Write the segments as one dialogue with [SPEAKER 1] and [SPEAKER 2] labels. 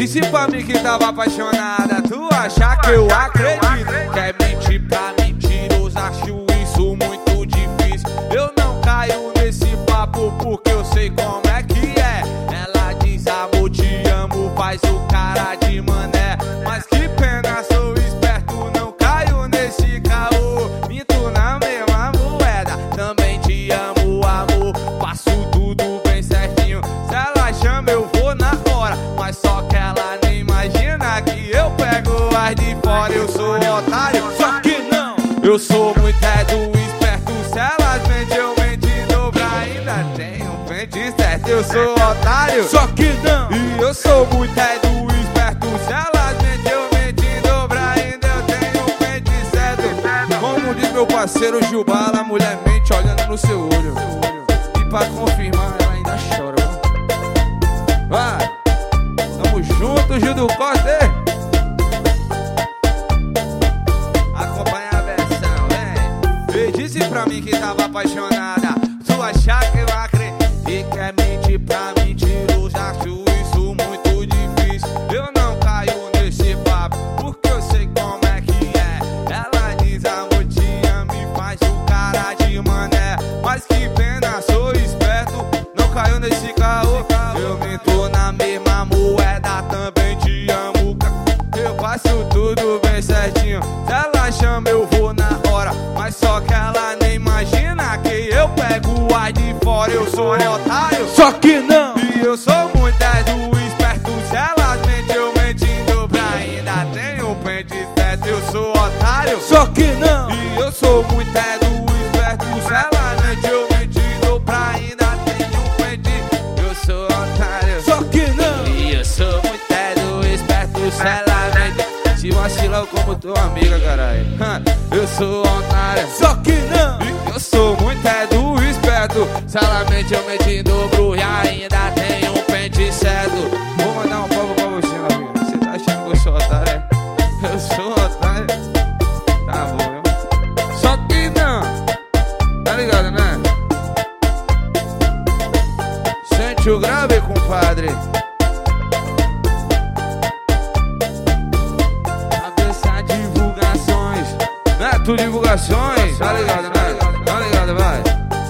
[SPEAKER 1] Disse pra mim que tava apaixonada, tu acha que eu acredito? Quer mentir pra mentiroso, acho isso muito difícil. Eu não caio nesse papo porque eu sei como é que é. Ela diz amor, te amo, faz o cara de mané. Mas que pena, sou esperto, não caio nesse caô. Minto na mesma moeda, também te amo, amor. Faço tudo bem certinho, se ela chama eu vou na hora. Mas só que ela nem imagina que eu pego as de fora. Eu sou otário, só que não. Eu sou muito do esperto, se elas mentem eu mento em dobro. Ainda tenho pente certo, eu sou otário, só que não. E eu sou muito do esperto, se elas mentem eu mento em dobro. Ainda eu tenho pente certo. Como diz meu parceiro Gilbala, a mulher mente olhando no seu olho. E pra confirmar ela ainda chora. Vai, tamo junto, Gil do Costa. Acompanha a versão, vem. Disse pra mim que tava apaixonada, tu achar que eu acredito? E quer mentir pra mentiroso, acho isso muito difícil. Eu não caio nesse papo, porque eu sei como é que é. Ela diz amor, te amo e faz o cara de mané. Mas que pena, sou esperto, não caio nesse caô. Eu minto na mesma moeda, também te amo. Eu faço tudo bem certinho, se ela chama eu vou na hora. Mas só que ela nem imagina que eu pego as de fora. Eu sou otário, só que não. E eu sou muito do esperto, se elas mentem eu mento em dobro. Ainda tenho pente certo, eu sou otário, só que não. E eu sou muito do esperto, se elas mentem eu mento em dobro. Ainda tenho pente, eu sou otário, só que não. E eu sou muito do esperto, se elas mentem. Se vacila como tua amiga, caralho. Eu sou otário, só que não. E eu sou muito do esperto, se ela mente eu mento em dobro. E ainda tenho um pente certo. Vou mandar um papo pra você, meu amigo. Você tá achando que eu sou otário, é? Eu sou otário. Tá bom, viu? Só que não. Tá ligado, né? Sente o grave, compadre. Neto Divulgações, tá ligado, né? Tá ligado, vai.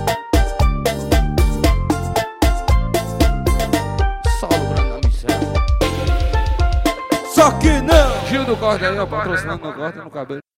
[SPEAKER 1] Solo Grande da Miséria. Só que não. Gil do Corte aí, ó, patrocinando no corte no cabelo.